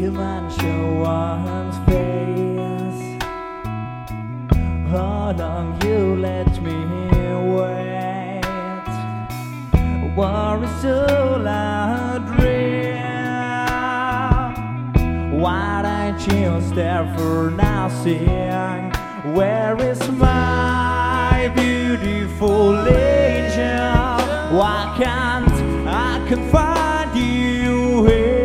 Come on, show one's face. How long you let me wait? War is all I dream. Why don't you stare for nothing? Where is my beautiful angel? Why can't I find you here?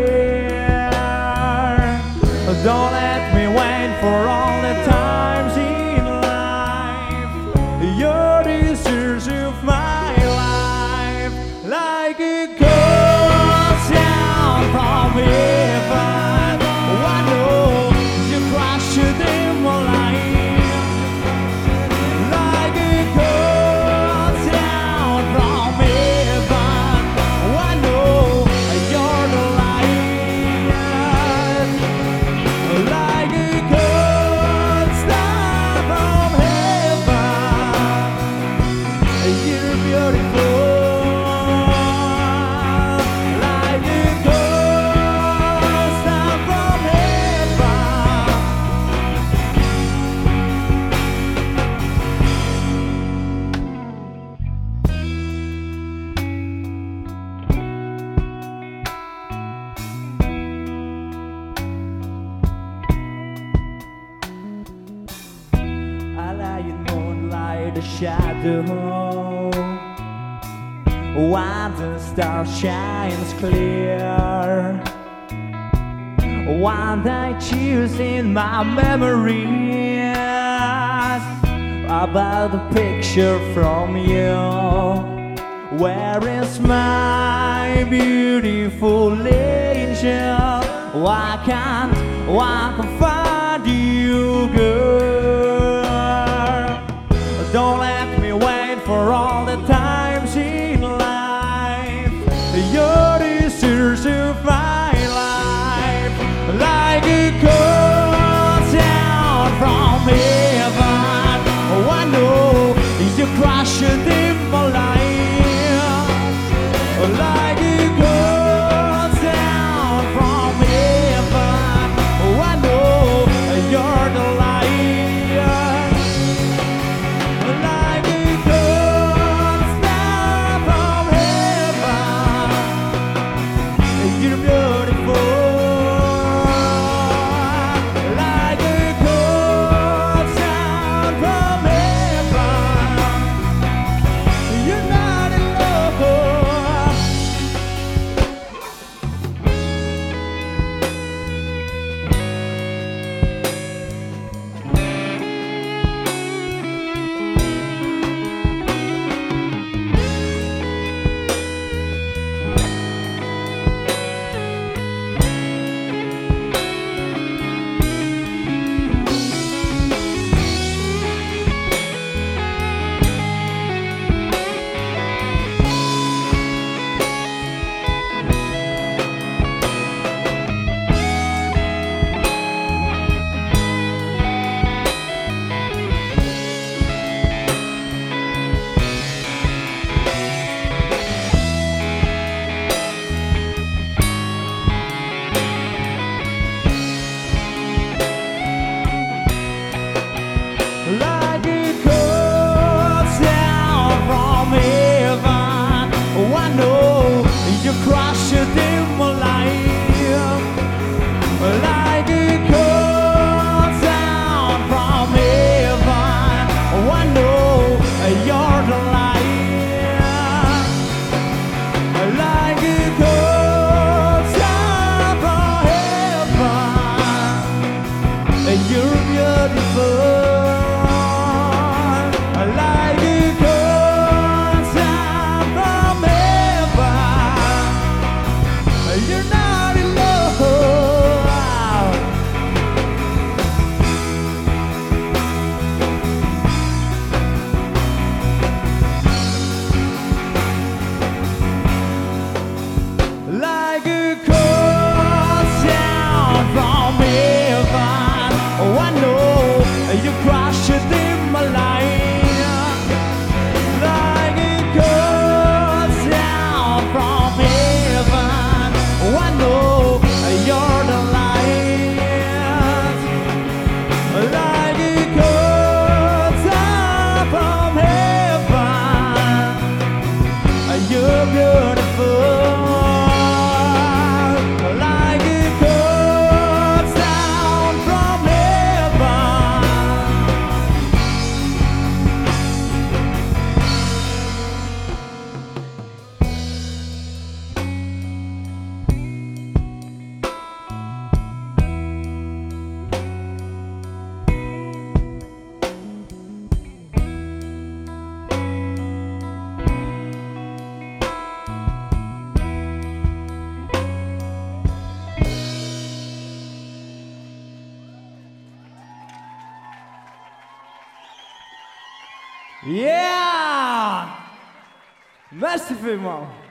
Don't let me wait for all the times in life. You're the source of my life, like a ghost down from heaven. Oh, I know you crushed the demon life, like a ghost down from heaven. Oh, I know you're the light. Like a ghost down from heaven, you're beautiful. Like a ghost down from heaven. I lie in moonlight, the shadow. While the star shines clear, one I choose in my memories about the picture from you. Where is my beautiful angel? Why can't find you, girl? Don't let me wait for all the times in life. You're the source of my life, like a ghost down from heaven. Oh, I know you crushed in my life, like a ghost down from heaven. Oh, I know you're the light. Like a ghost down from heaven, you're beautiful. Like a ghost down from heaven, you're not in love. Like a ghost down from heaven. Oh, I know you crushed in my life. Like a ghost down from heaven. Oh, I know you're the light. Like a ghost down from heaven, you're beautiful. Like a ghost down from heaven, you're not Yeah! Merci, man.